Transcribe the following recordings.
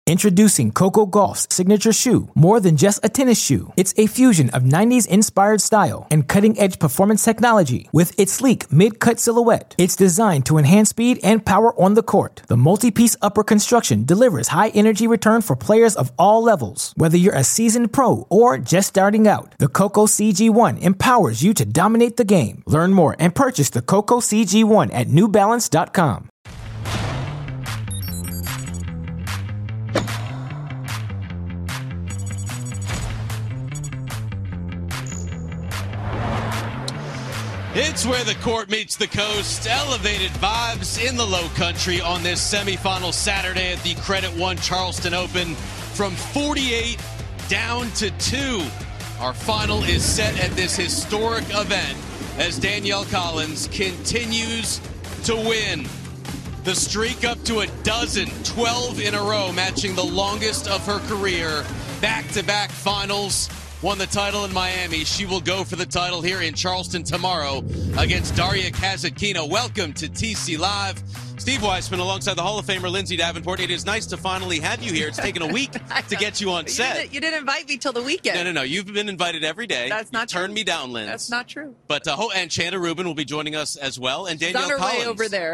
Introducing Coco Gauff's signature shoe, more than just a tennis shoe. It's a fusion of 90s-inspired style and cutting-edge performance technology. With its sleek mid-cut silhouette, it's designed to enhance speed and power on the court. The multi-piece upper construction delivers high-energy return for players of all levels. Whether you're a seasoned pro or just starting out, the Coco CG1 empowers you to dominate the game. Learn more and purchase the Coco CG1 at NewBalance.com. It's where the court meets the coast. Elevated vibes in the Low Country on this semifinal Saturday at the Credit One Charleston Open. From 48 down to 2. Our final is set at this historic event as Danielle Collins continues to win. The streak up to 12 in a row, matching the longest of her career. Back-to-back finals. Won the title in Miami. She will go for the title here in Charleston tomorrow against Daria Kasatkina. Welcome to TC Live. Steve Weissman alongside the Hall of Famer Lindsay Davenport. It is nice to finally have you here. It's taken a week to get you on set. You didn't invite me till the weekend. No. You've been invited every day. That's not true. Turn me down, Linz. That's not true. But and Chanda Rubin will be joining us as well. And Danielle She's on her Collins. way over there.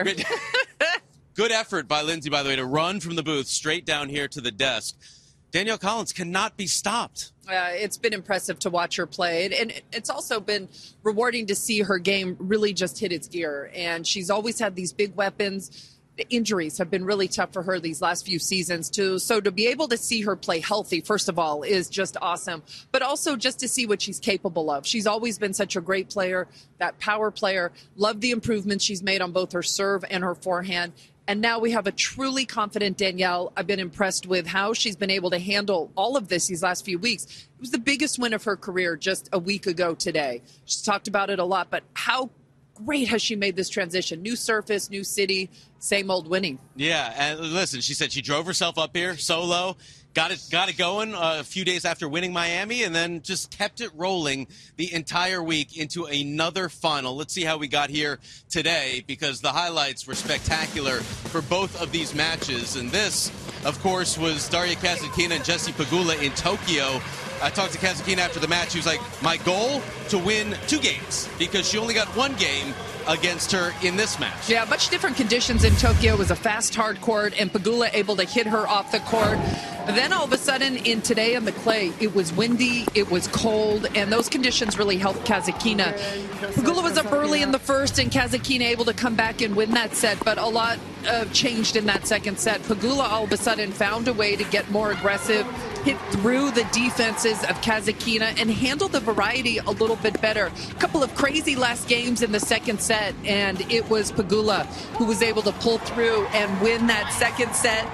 Good effort by Lindsay, by the way, to run from the booth straight down here to the desk. Danielle Collins cannot be stopped. It's been impressive to watch her play. And it's also been rewarding to see her game really just hit its gear. And she's always had these big weapons. The injuries have been really tough for her these last few seasons, too. So to be able to see her play healthy, first of all, is just awesome. But also just to see what she's capable of. She's always been such a great player, that power player. Love the improvements she's made on both her serve and her forehand. And now we have a truly confident Danielle. I've been impressed with how she's been able to handle all of this these last few weeks. It was the biggest win of her career just a week ago today. She's talked about it a lot, but how great has she made this transition? New surface, new city, same old winning. Yeah, and listen, she said she drove herself up here solo, got it going a few days after winning Miami, and then just kept it rolling the entire week into another final. Let's see how we got here today, because the highlights were spectacular for both of these matches. And this, of course, was Daria Kasatkina and Jessie Pegula in Tokyo. I talked to Kasatkina after the match. She was like, my goal to win 2 games, because she only got 1 game against her in this match. Yeah, much different conditions in Tokyo. It was a fast, hard court, and Pegula able to hit her off the court. Then all of a sudden, today on the clay, it was windy, it was cold, and those conditions really helped Kasatkina. Pegula was up early in the first, and Kasatkina able to come back and win that set, but a lot changed in that second set. Pegula all of a sudden found a way to get more aggressive, hit through the defenses of Kasatkina, and handle the variety a little bit better. A couple of crazy last games in the second set, and it was Pegula who was able to pull through and win that second set.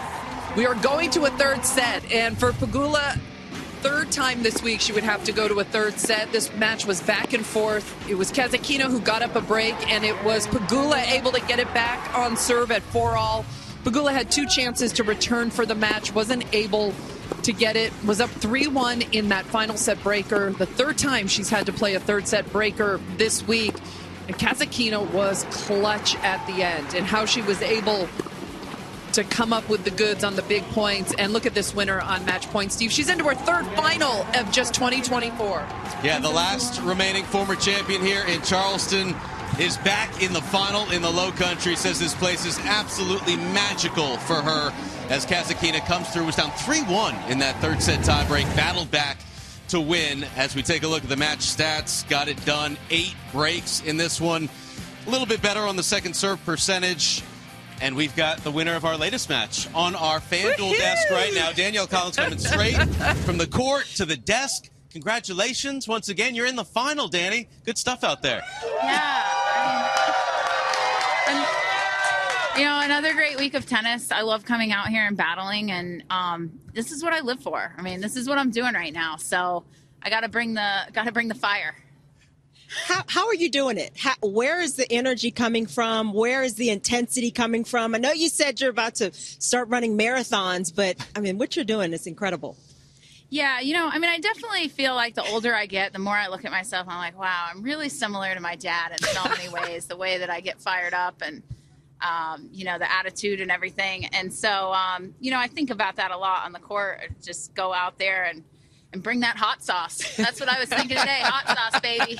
We are going to a third set, and for Pegula, third time this week she would have to go to a third set. This match was back and forth. It was Kasatkina who got up a break, and it was Pegula able to get it back on serve at 4-all. Pegula had 2 chances to return for the match, wasn't able to get it, was up 3-1 in that final set breaker. The third time she's had to play a third set breaker this week. And Kasatkina was clutch at the end, and how she was able to come up with the goods on the big points. And look at this winner on match point, Steve. She's into her third final of just 2024. Yeah, the last remaining former champion here in Charleston is back in the final in the Low Country. Says this place is absolutely magical for her as Kasatkina comes through. Was down 3-1 in that third set tiebreak, battled back to win. As we take a look at the match stats, got it done. 8 breaks in this one. A little bit better on the second serve percentage. And we've got the winner of our latest match on our FanDuel desk right now. Danielle Collins coming straight from the court to the desk. Congratulations. Once again, you're in the final, Danny. Good stuff out there. Yeah. And, another great week of tennis. I love coming out here and battling, and this is what I live for. I mean, this is what I'm doing right now. So I got to bring the fire. How are you doing it? Where is the energy coming from? Where is the intensity coming from? I know you said you're about to start running marathons, but, I mean, what you're doing is incredible. Yeah, I definitely feel like the older I get, the more I look at myself, I'm like, wow, I'm really similar to my dad in so many ways, the way that I get fired up. And the attitude and everything. And so, I think about that a lot on the court. Just go out there and bring that hot sauce. That's what I was thinking today. Hot sauce, baby.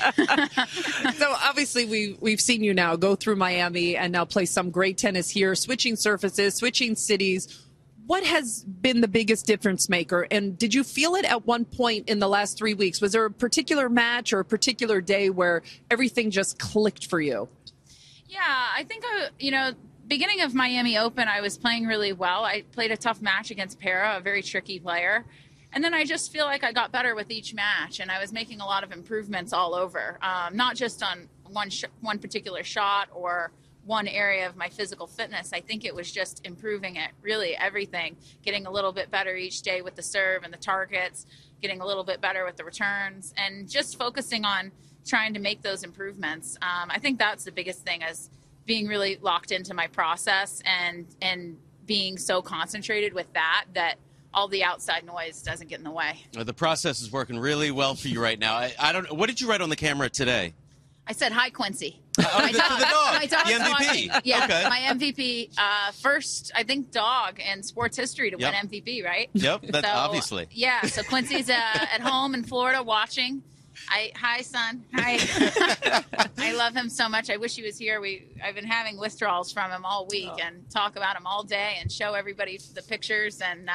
So obviously we've seen you now go through Miami and now play some great tennis here, switching surfaces, switching cities. What has been the biggest difference maker? And did you feel it at one point in the last 3 weeks? Was there a particular match or a particular day where everything just clicked for you? Yeah, I think, beginning of Miami Open, I was playing really well. I played a tough match against Para, a very tricky player. And then I just feel like I got better with each match, and I was making a lot of improvements all over, not just on one particular shot or one area of my physical fitness. I think it was just improving at really everything, getting a little bit better each day with the serve and the targets, getting a little bit better with the returns, and just focusing on trying to make those improvements. I think that's the biggest thing, is being really locked into my process and being so concentrated with that all the outside noise doesn't get in the way. The process is working really well for you right now. I don't know. What did you write on the camera today? I said, hi, Quincy. My dog. My dog. The MVP. Yeah, okay. My MVP. First, I think, dog in sports history to win MVP, right? Yep, that's so, obviously. Yeah, so Quincy's at home in Florida watching. Hi, son. Hi. I love him so much. I wish he was here. I've been having withdrawals from him all week and talk about him all day and show everybody the pictures. And,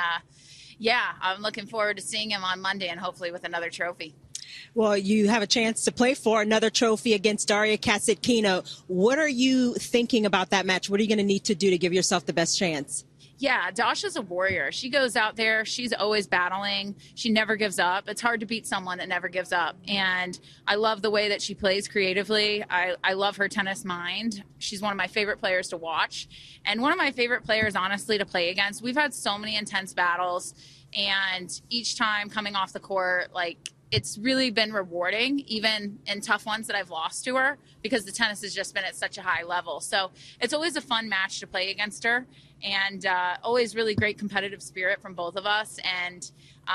I'm looking forward to seeing him on Monday and hopefully with another trophy. Well, you have a chance to play for another trophy against Daria Kasatkina. What are you thinking about that match? What are you going to need to do to give yourself the best chance? Yeah, Dasha's a warrior. She goes out there. She's always battling. She never gives up. It's hard to beat someone that never gives up. And I love the way that she plays creatively. I love her tennis mind. She's one of my favorite players to watch. And one of my favorite players, honestly, to play against. We've had so many intense battles. And each time coming off the court, it's really been rewarding, even in tough ones that I've lost to her, because the tennis has just been at such a high level. So it's always a fun match to play against her, and always really great competitive spirit from both of us. And,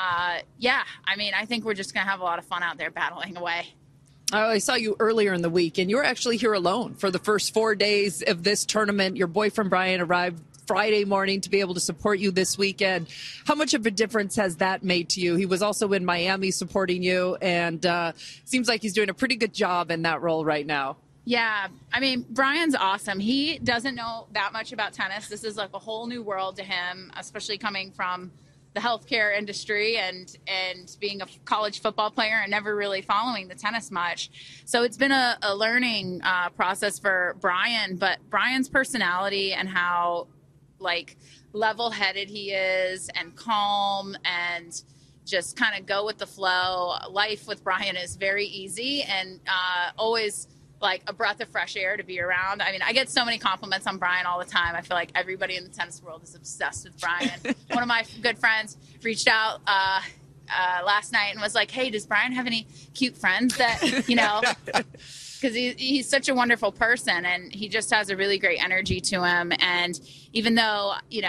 I think we're just going to have a lot of fun out there battling away. I saw you earlier in the week, and you were actually here alone for the first 4 days of this tournament. Your boyfriend, Brian, arrived Friday morning to be able to support you this weekend. How much of a difference has that made to you? He was also in Miami supporting you, and seems like he's doing a pretty good job in that role right now. Yeah, Brian's awesome. He doesn't know that much about tennis. This is like a whole new world to him, especially coming from the healthcare industry and being a college football player and never really following the tennis much. So it's been a learning process for Brian, but Brian's personality and how level-headed he is and calm and just kind of go with the flow. Life with Brian is very easy and always a breath of fresh air to be around. I get so many compliments on Brian all the time. I feel like everybody in the tennis world is obsessed with Brian. One of my good friends reached out last night and was like, hey, does Brian have any cute friends that, because he's such a wonderful person and he just has a really great energy to him. And even though,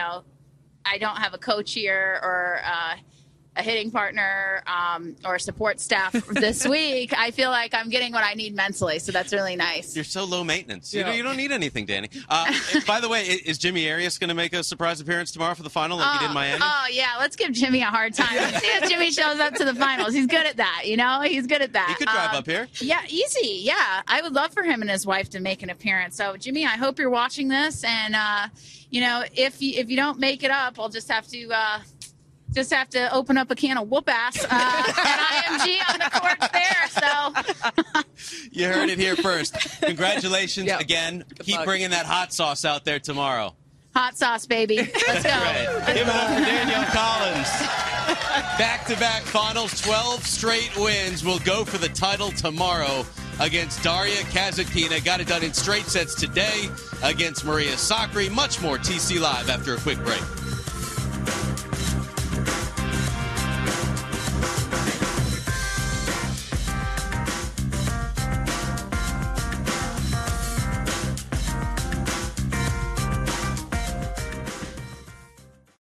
I don't have a coach here or a hitting partner or support staff this week, I feel like I'm getting what I need mentally. So that's really nice. You're so low maintenance. Yeah. You don't need anything, Danny. By the way, is Jimmy Arias going to make a surprise appearance tomorrow for the final like he did in Miami? Oh, yeah. Let's give Jimmy a hard time. Let's see if Jimmy shows up to the finals. He's good at that. He's good at that. He could drive up here. Yeah, easy. Yeah. I would love for him and his wife to make an appearance. So, Jimmy, I hope you're watching this. And, if you don't make it up, I'll just have to open up a can of whoop ass at IMG on the courts there. So You heard it here first. Congratulations again. Keep luck. bringing that hot sauce out there tomorrow. hot sauce, baby. Let's go. Right. Give it up for Danielle Collins. Back-to-back finals, 12 straight wins. Will go for the title tomorrow against Daria Kasatkina. Got it done in straight sets today against Maria Sakkari. Much more TC Live after a quick break.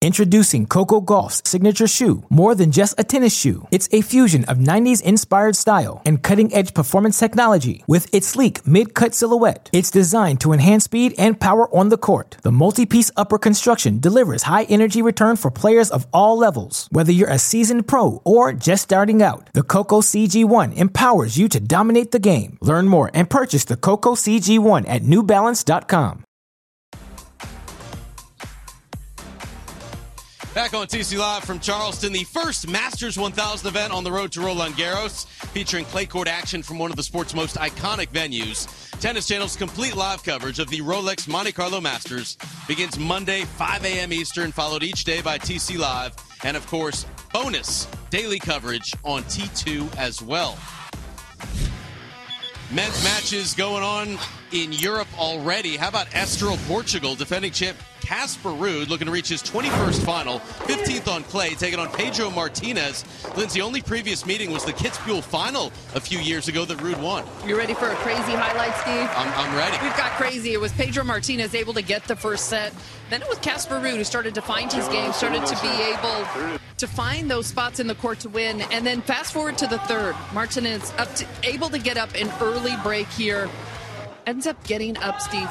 Introducing Coco Gauff's signature shoe, more than just a tennis shoe. It's a fusion of 90s inspired style and cutting-edge performance technology with its sleek mid-cut silhouette. It's designed to enhance speed and power on the court. The multi-piece upper construction delivers high energy return for players of all levels. Whether you're a seasoned pro or just starting out, the Coco CG1 empowers you to dominate the game. Learn more and purchase the Coco CG1 at NewBalance.com. Back on TC Live from Charleston, the first Masters 1000 event on the road to Roland Garros, featuring clay court action from one of the sport's most iconic venues. Tennis Channel's complete live coverage of the Rolex Monte Carlo Masters begins Monday, 5 a.m. Eastern, followed each day by TC Live, and of course, bonus daily coverage on T2 as well. Men's matches going on in Europe already. How about Estoril, Portugal, defending champ Casper Ruud looking to reach his 21st final, 15th on clay, taking on Pedro Martinez. Lindsay, only previous meeting was the Kitzbühel final a few years ago that Ruud won. You ready for a crazy highlight, Steve? I'm ready. We've got crazy. It was Pedro Martinez able to get the first set. Then it was Casper Ruud who started to find his game, started to be able to find those spots in the court to win. And then fast forward to the third. Martinez able to get up an early break here. Ends up getting up, Steve,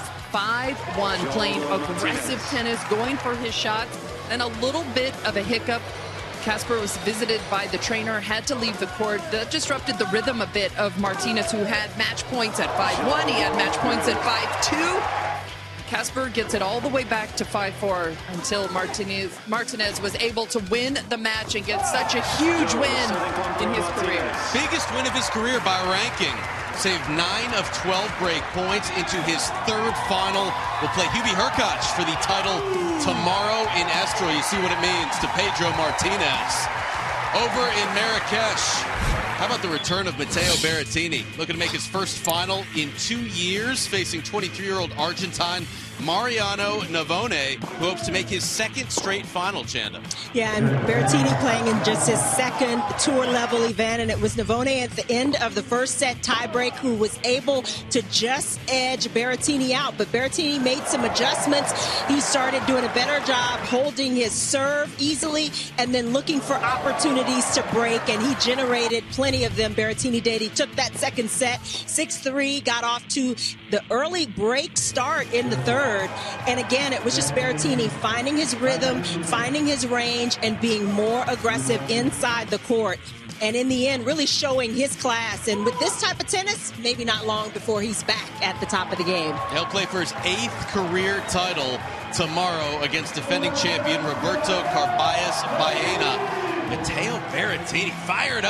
5-1, playing aggressive tennis, going for his shots. Then a little bit of a hiccup. Casper was visited by the trainer, had to leave the court. That disrupted the rhythm a bit of Martinez, who had match points at 5-1. He had match points at 5-2. Casper gets it all the way back to 5-4 until Martinez was able to win the match and get such a huge win in his career. Biggest win of his career by ranking. Saved 9 of 12 break points into his third final. We'll play Hubie Hurkacz for the title tomorrow in Estoril. You see what it means to Pedro Martinez. Over in Marrakesh, how about the return of Matteo Berrettini? Looking to make his first final in 2 years, facing 23-year-old Argentine Mariano Navone, who hopes to make his second straight final, Chanda. Yeah, and Berrettini playing in just his second tour-level event, and it was Navone at the end of the first set tiebreak who was able to just edge Berrettini out. But Berrettini made some adjustments. He started doing a better job holding his serve easily and then looking for opportunities to break, and he generated plenty of them. Berrettini did. He took that second set, 6-3, got off to the early break start in the third. And again, it was just Berrettini finding his rhythm, finding his range, and being more aggressive inside the court. And in the end, really showing his class. And with this type of tennis, maybe not long before he's back at the top of the game. He'll play for his 8th career title tomorrow against defending champion Roberto Carballes Baena. Matteo Berrettini fired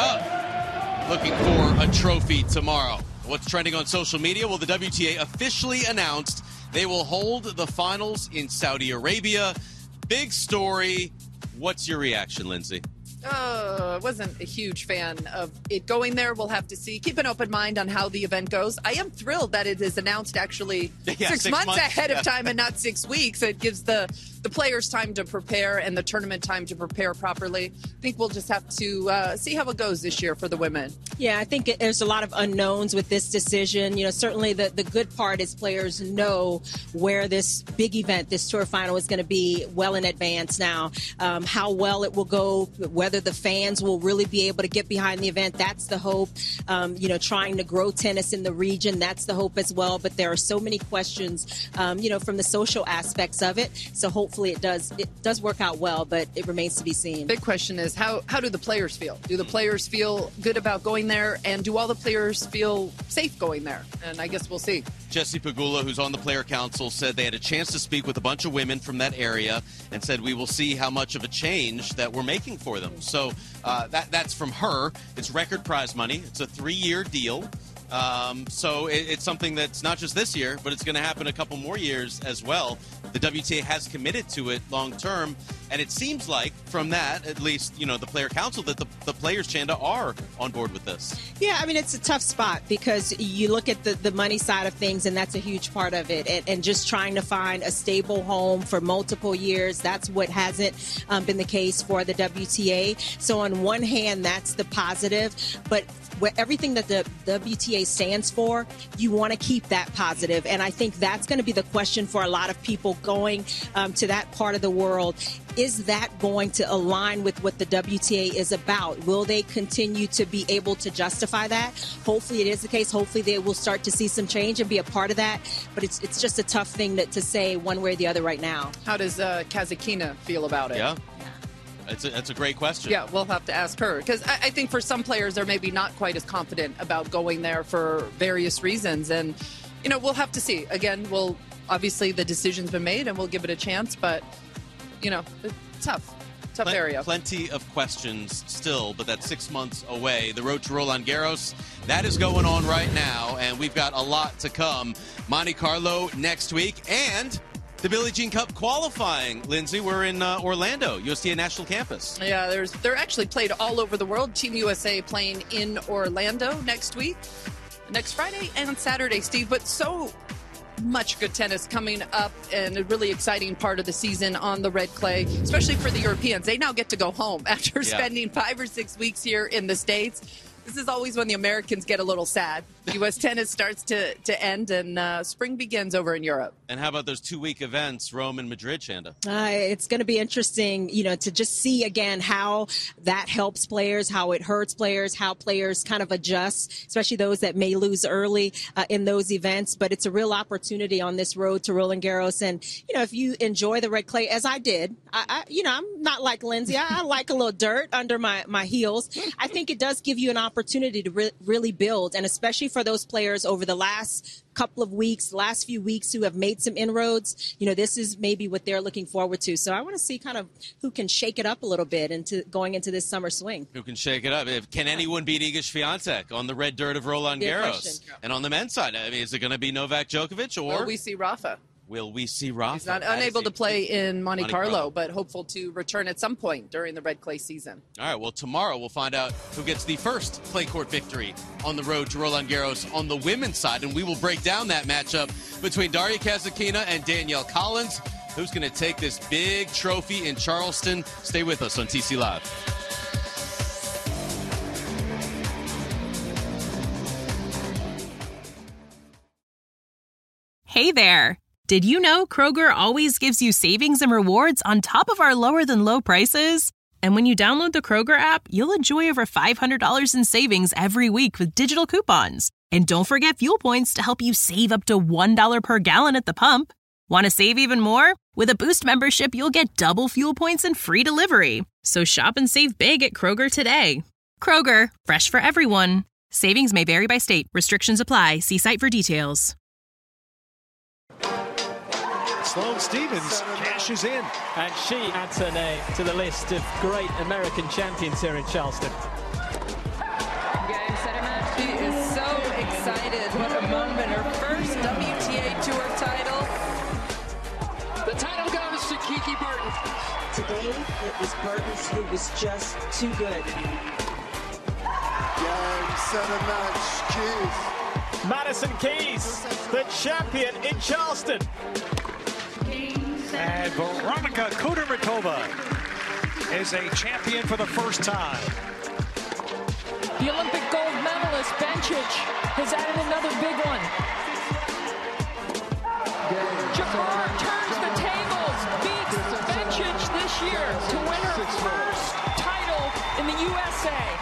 up, looking for a trophy tomorrow. What's trending on social media? Well, the WTA officially announced they will hold the finals in Saudi Arabia. Big story. What's your reaction, Lindsay? I wasn't a huge fan of it going there. We'll have to see. Keep an open mind on how the event goes. I am thrilled that it is announced actually 6 months ahead of time and not 6 weeks. It gives the players time to prepare and the tournament time to prepare properly. I think we'll just have to see how it goes this year for the women. Yeah, I think there's a lot of unknowns with this decision. You know, certainly the good part is players know where this big event, this tour final, is going to be well in advance now. How well it will go, whether the fans will really be able to get behind the event, that's the hope. Trying to grow tennis in the region, that's the hope as well. But there are so many questions, from the social aspects of it. So hopefully it does work out well, but it remains to be seen. Big question is how do the players feel? Do the players feel good about going there, and do all the players feel safe going there? And I guess we'll see. Jesse Pegula, who's on the player council, said they had a chance to speak with a bunch of women from that area and said we will see how much of a change that we're making for them. So that's from her. It's record prize money. It's a 3-year deal. So it's something that's not just this year, but it's going to happen a couple more years as well. The WTA has committed to it long term, and it seems like from that, at least, the player council, that the players, Chanda, are on board with this. Yeah, I mean, it's a tough spot because you look at the money side of things, and that's a huge part of it. And just trying to find a stable home for multiple years, that's what hasn't been the case for the WTA. So on one hand, that's the positive, but everything that the WTA stands for, you want to keep that positive. And I think that's going to be the question for a lot of people going to that part of the world. Is that going to align with what the WTA is about? Will they continue to be able to justify that? Hopefully it is the case. Hopefully they will start to see some change and be a part of that. But it's just a tough thing to say one way or the other right now. How does Kasatkina feel about it? Yeah. That's a great question. Yeah, we'll have to ask her. Because I think for some players, they're maybe not quite as confident about going there for various reasons. And, we'll have to see. Again, obviously the decision's been made and we'll give it a chance. But, tough area. Plenty of questions still, but that's 6 months away. The road to Roland Garros, that is going on right now. And we've got a lot to come. Monte Carlo next week. And the Billie Jean Cup qualifying, Lindsay. We're in Orlando, USTA National Campus. Yeah, they're actually played all over the world. Team USA playing in Orlando next week, next Friday and Saturday, Steve. But so much good tennis coming up and a really exciting part of the season on the red clay, especially for the Europeans. They now get to go home after spending 5 or 6 weeks here in the States. This is always when the Americans get a little sad. U.S. tennis starts to end, and spring begins over in Europe. And how about those 2-week events, Rome and Madrid, Chanda? It's going to be interesting, to just see again how that helps players, how it hurts players, how players kind of adjust, especially those that may lose early in those events. But it's a real opportunity on this road to Roland Garros. And, if you enjoy the red clay, as I did, I'm not like Lindsay. I like a little dirt under my heels. I think it does give you an opportunity to really build, and especially for those players over the last couple of weeks, last few weeks who have made some inroads, this is maybe what they're looking forward to. So I want to see kind of who can shake it up a little bit going into this summer swing. Who can shake it up? Can anyone beat Iga Swiatek on the red dirt of Roland Garros? And on the men's side, is it going to be Novak Djokovic or will we see Rafa? Will we see Rafa? He's not unable to play in Monte Carlo, but hopeful to return at some point during the red clay season. All right, well, tomorrow we'll find out who gets the first clay court victory on the road to Roland Garros on the women's side, and we will break down that matchup between Daria Kasatkina and Danielle Collins. Who's going to take this big trophy in Charleston? Stay with us on TC Live. Hey there. Did you know Kroger always gives you savings and rewards on top of our lower-than-low prices? And when you download the Kroger app, you'll enjoy over $500 in savings every week with digital coupons. And don't forget fuel points to help you save up to $1 per gallon at the pump. Want to save even more? With a Boost membership, you'll get double fuel points and free delivery. So shop and save big at Kroger today. Kroger, fresh for everyone. Savings may vary by state. Restrictions apply. See site for details. Sloane Stephens cashes in. And she adds her name to the list of great American champions here in Charleston. Game, set, and match. She is so excited. What a moment. Her first WTA Tour title. The title goes to Kiki Burton. Today, it was Burton who was just too good. Game, set, and match. Keys. Madison Keys, the champion in Charleston. And Veronika Kudermetova is a champion for the first time. The Olympic gold medalist, Bencic, has added another big one. Jabbar turns the tables, beats Bencic this year to win her first title in the USA.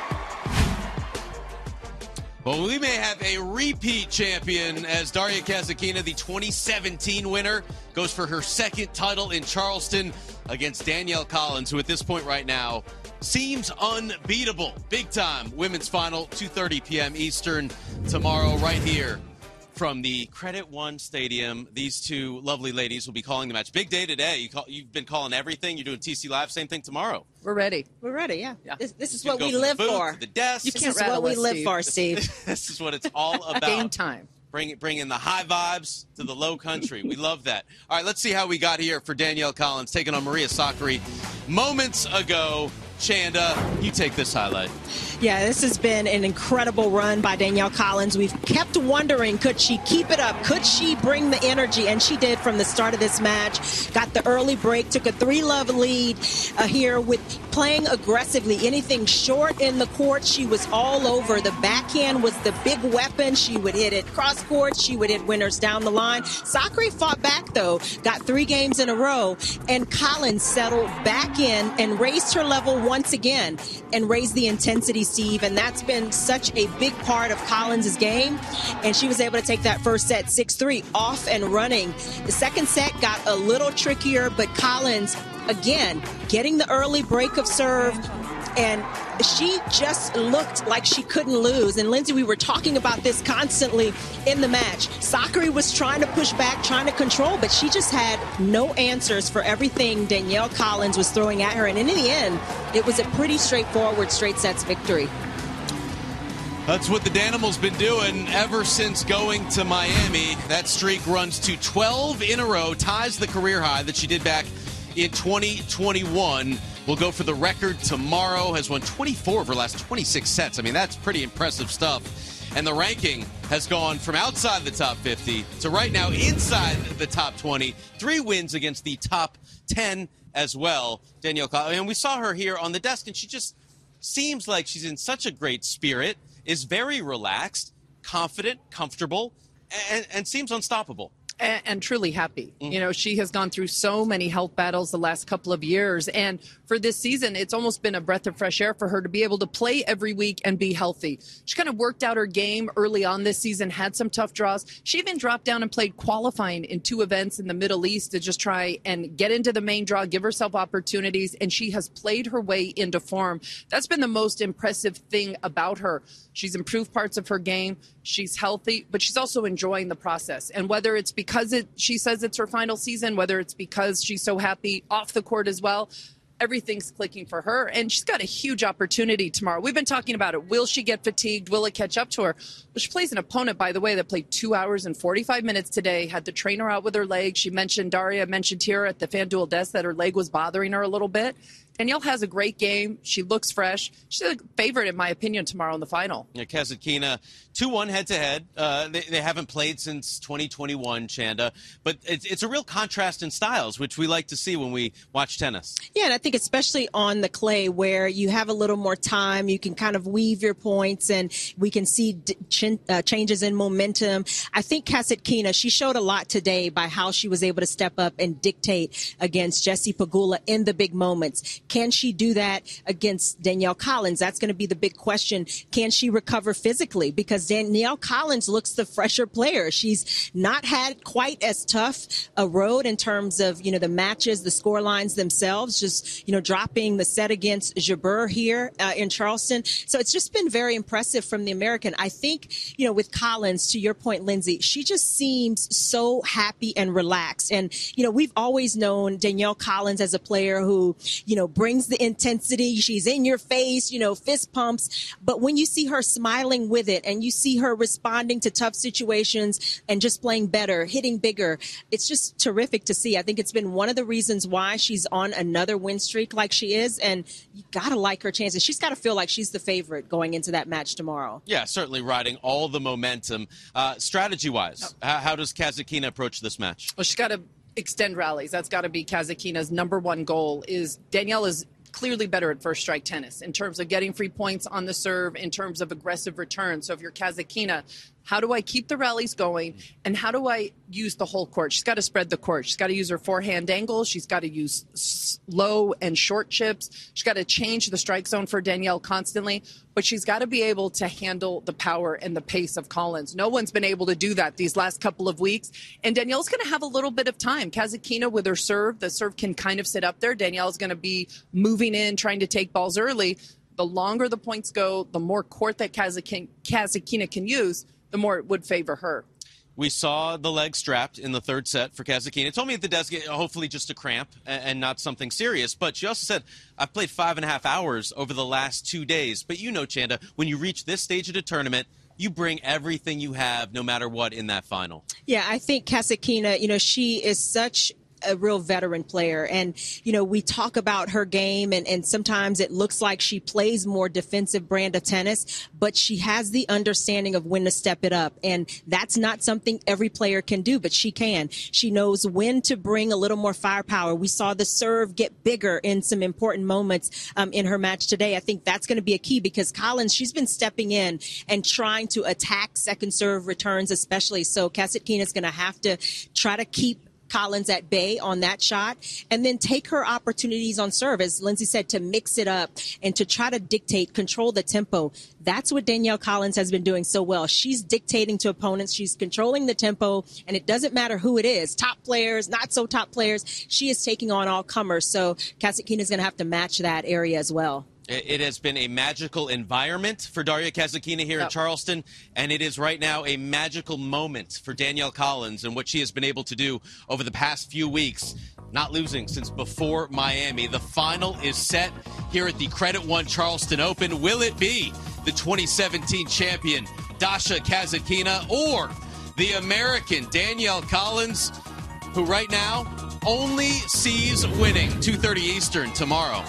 Well, we may have a repeat champion as Daria Kasatkina, the 2017 winner, goes for her second title in Charleston against Danielle Collins, who at this point right now seems unbeatable. Big time women's final, 2:30 p.m. Eastern tomorrow right here from the Credit One Stadium. These two lovely ladies will be calling the match. Big day today. You've been calling everything. You're doing TC Live. Same thing tomorrow. We're ready. We're ready, yeah. This is You what go we from live the booth for. to the desk. You This can't is what rattle we us, live Steve. for, Steve. This is what it's all about. Game time. Bring in the high vibes to the low country. We love that. All right, let's see how we got here for Danielle Collins taking on Maria Sakkari moments ago. Chanda, you take this highlight. Yeah, this has been an incredible run by Danielle Collins. We've kept wondering, could she keep it up? Could she bring the energy? And she did from the start of this match. Got the early break, took a 3-love lead here with playing aggressively. Anything short in the court, she was all over. The backhand was the big weapon. She would hit it cross court. She would hit winners down the line. Sakkari fought back, though, got 3 games in a row. And Collins settled back in and raised her level once again and raised the intensity, Steve, and that's been such a big part of Collins' game. And she was able to take that first set 6-3 off and running. The second set got a little trickier, but Collins, again, getting the early break of serve, and she just looked like she couldn't lose. And Lindsay, we were talking about this constantly in the match. Sakkari was trying to push back, trying to control, but she just had no answers for everything Danielle Collins was throwing at her. And in the end, it was a pretty straightforward straight sets victory. That's what the Danimals been doing ever since going to Miami. That streak runs to 12 in a row, ties the career high that she did back in 2021. Will go for the record tomorrow, has won 24 of her last 26 sets. I mean, that's pretty impressive stuff. And the ranking has gone from outside the top 50 to right now inside the top 20. 3 wins against the top 10 as well. Danielle Collins, and we saw her here on the desk, and she just seems like she's in such a great spirit, is very relaxed, confident, comfortable, and seems unstoppable. And truly happy. You know, she has gone through so many health battles the last couple of years. And for this season, it's almost been a breath of fresh air for her to be able to play every week and be healthy. She kind of worked out her game early on this season, had some tough draws. She even dropped down and played qualifying in 2 events in the Middle East to just try and get into the main draw, give herself opportunities. And she has played her way into form. That's been the most impressive thing about her. She's improved parts of her game. She's healthy, but she's also enjoying the process. And whether it's because she says it's her final season, whether it's because she's so happy off the court as well, everything's clicking for her. And she's got a huge opportunity tomorrow. We've been talking about it. Will she get fatigued? Will it catch up to her? Well, she plays an opponent, by the way, that played 2 hours and 45 minutes today, had the trainer out with her leg. Daria mentioned here at the FanDuel desk that her leg was bothering her a little bit. Danielle has a great game. She looks fresh. She's a favorite, in my opinion, tomorrow in the final. Yeah, Kasatkina, 2-1 head-to-head. They haven't played since 2021, Chanda. But it's a real contrast in styles, which we like to see when we watch tennis. Yeah, and I think especially on the clay where you have a little more time, you can kind of weave your points, and we can see changes in momentum. I think Kasatkina, she showed a lot today by how she was able to step up and dictate against Jessie Pegula in the big moments. Can she do that against Danielle Collins? That's going to be the big question. Can she recover physically? Because Danielle Collins looks the fresher player. She's not had quite as tough a road in terms of, the matches, the score lines themselves, just, dropping the set against Jabeur here in Charleston. So it's just been very impressive from the American. I think, with Collins, to your point, Lindsay, she just seems so happy and relaxed. And, we've always known Danielle Collins as a player who, brings the intensity. She's in your face, fist pumps. But when you see her smiling with it and you see her responding to tough situations and just playing better, hitting bigger, it's just terrific to see. I think it's been one of the reasons why she's on another win streak like she is. And you got to like her chances. She's got to feel like she's the favorite going into that match tomorrow. Yeah, certainly riding all the momentum. Strategy-wise, how does Kasatkina approach this match? Well, she's got to extend rallies. That's got to be Kasatkina's number one goal. Is Danielle is clearly better at first strike tennis in terms of getting free points on the serve, in terms of aggressive return. So if you're Kasatkina, how do I keep the rallies going, and how do I use the whole court? She's got to spread the court. She's got to use her forehand angle. She's got to use low and short chips. She's got to change the strike zone for Danielle constantly, but she's got to be able to handle the power and the pace of Collins. No one's been able to do that these last couple of weeks, and Danielle's going to have a little bit of time. Kasatkina with her serve, the serve can kind of sit up there. Danielle's going to be moving in, trying to take balls early. The longer the points go, the more court that Kasatkina can use, the more it would favor her. We saw the leg strapped in the third set for Kasatkina. It told me at the desk, hopefully just a cramp and not something serious. But she also said, I've played 5.5 hours over the last 2 days. But Chanda, when you reach this stage of the tournament, you bring everything you have no matter what in that final. Yeah, I think Kasatkina, she is such a real veteran player. And, we talk about her game and sometimes it looks like she plays more defensive brand of tennis, but she has the understanding of when to step it up. And that's not something every player can do, but she can. She knows when to bring a little more firepower. We saw the serve get bigger in some important moments in her match today. I think that's going to be a key because Collins, she's been stepping in and trying to attack second serve returns, especially. So Kasatkina is going to have to try to keep Collins at bay on that shot and then take her opportunities on serve, as Lindsay said, to mix it up and to try to dictate, control the tempo. That's what Danielle Collins has been doing so well. She's dictating to opponents. She's controlling the tempo, and it doesn't matter who it is, top players, not so top players. She is taking on all comers. So Kasatkina is going to have to match that area as well. It has been a magical environment for Daria Kasatkina here in Charleston, and it is right now a magical moment for Danielle Collins and what she has been able to do over the past few weeks, not losing since before Miami. The final is set here at the Credit One Charleston Open. Will it be the 2017 champion, Dasha Kasatkina, or the American Danielle Collins, who right now only sees winning? 2:30 Eastern tomorrow.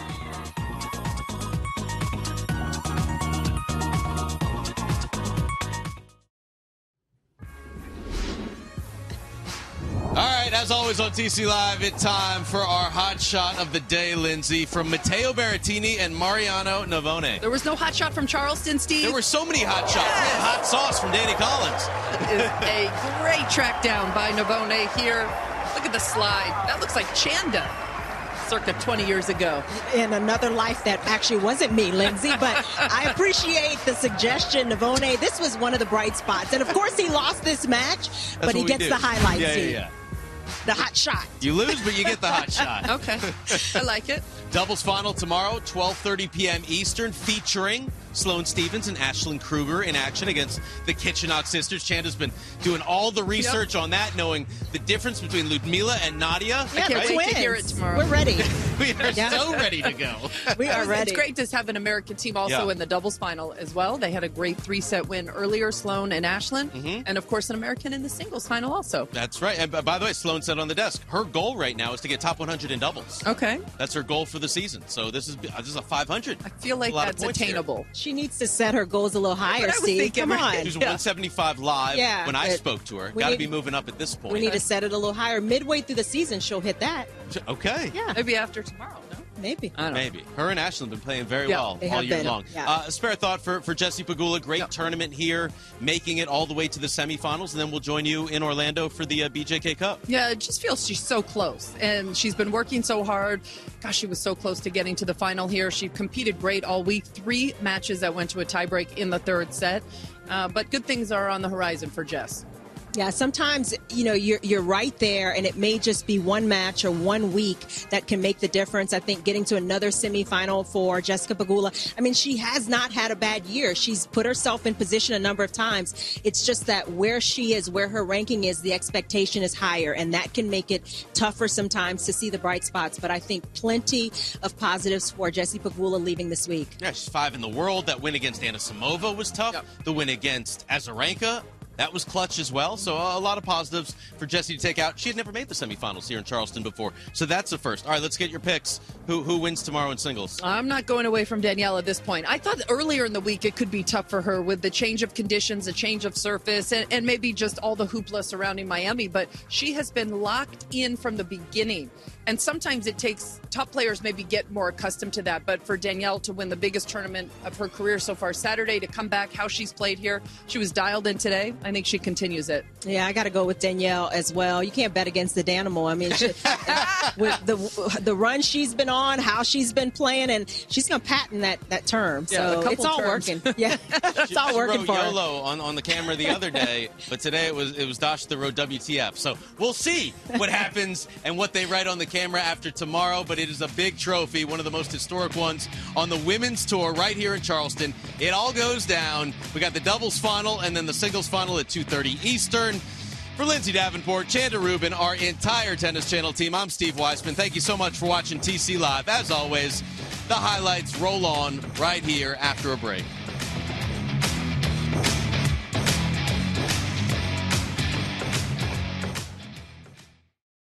All right, as always on TC Live, it's time for our hot shot of the day, Lindsay, from Matteo Berrettini and Mariano Navone. There was no hot shot from Charleston, Steve. There were so many hot shots. Yes. Hot sauce from Danny Collins. That is a great track down by Navone here. Look at the slide. That looks like Chanda circa 20 years ago. In another life that actually wasn't me, Lindsay, but I appreciate the suggestion, Navone. This was one of the bright spots. And, of course, he lost this match, but he gets the highlights. Yeah. The hot shot. You lose, but you get the hot shot. Okay. I like it. Doubles final tomorrow, 12:30 p.m. Eastern, featuring Sloane Stephens and Ashlyn Kruger in action against the Kichenok sisters. Chanda's been doing all the research on that, knowing the difference between Ludmila and Nadia. I can't wait to hear it tomorrow. We're ready. We are so ready to go. We are ready. It's great to have an American team also in the doubles final as well. They had a great 3-set win earlier, Sloane and Ashlyn. And, of course, an American in the singles final also. That's right. And by the way, Sloane said on the desk, her goal right now is to get top 100 in doubles. Okay. That's her goal for the season. So this is a 500. I feel like that's attainable. Here. She needs to set her goals a little higher, Steve. Come on. She was 175 live when I spoke to her. Got to be moving up at this point. We need to set it a little higher. Midway through the season, she'll hit that. Okay. Yeah. Maybe after tomorrow, no? Maybe. Maybe. Her and Ashlyn have been playing very well all year long. Yeah. A spare thought for Jessie Pegula. Great tournament here, making it all the way to the semifinals, and then we'll join you in Orlando for the BJK Cup. Yeah, it just feels she's so close, and she's been working so hard. Gosh, she was so close to getting to the final here. She competed great all week. 3 matches that went to a tiebreak in the 3rd set. But good things are on the horizon for Jess. Yeah, sometimes, you're right there, and it may just be one match or 1 week that can make the difference. I think getting to another semifinal for Jessica Pegula, I mean, she has not had a bad year. She's put herself in position a number of times. It's just that where she is, where her ranking is, the expectation is higher, and that can make it tougher sometimes to see the bright spots. But I think plenty of positives for Jessie Pegula leaving this week. Yeah, she's 5 in the world. That win against Anisimova was tough. The win against Azarenka, that was clutch as well. So a lot of positives for Jessie to take out. She had never made the semifinals here in Charleston before. So that's a first. All right, let's get your picks. Who wins tomorrow in singles? I'm not going away from Danielle at this point. I thought earlier in the week it could be tough for her with the change of conditions, a change of surface, and maybe just all the hoopla surrounding Miami. But she has been locked in from the beginning. And sometimes it takes top players maybe get more accustomed to that. But for Danielle to win the biggest tournament of her career so far Saturday, to come back, how she's played here, she was dialed in today. I think she continues it. Yeah, I got to go with Danielle as well. You can't bet against the Danimal. I mean, with the run she's been on, how she's been playing, and she's going to patent that term. Yeah, so it's all working. Yeah, it's all working for her. She wrote YOLO on the camera the other day, but today it was Dasha that wrote WTF. So we'll see what happens and what they write on the camera after tomorrow, but it is a big trophy, one of the most historic ones on the women's tour right here in Charleston. It all goes down. We got the doubles final and then the singles final at 2:30 Eastern. For Lindsay Davenport, Chanda Rubin, our entire Tennis Channel team, I'm Steve Weissman. Thank you so much for watching TC Live. As always, the highlights roll on right here after a break.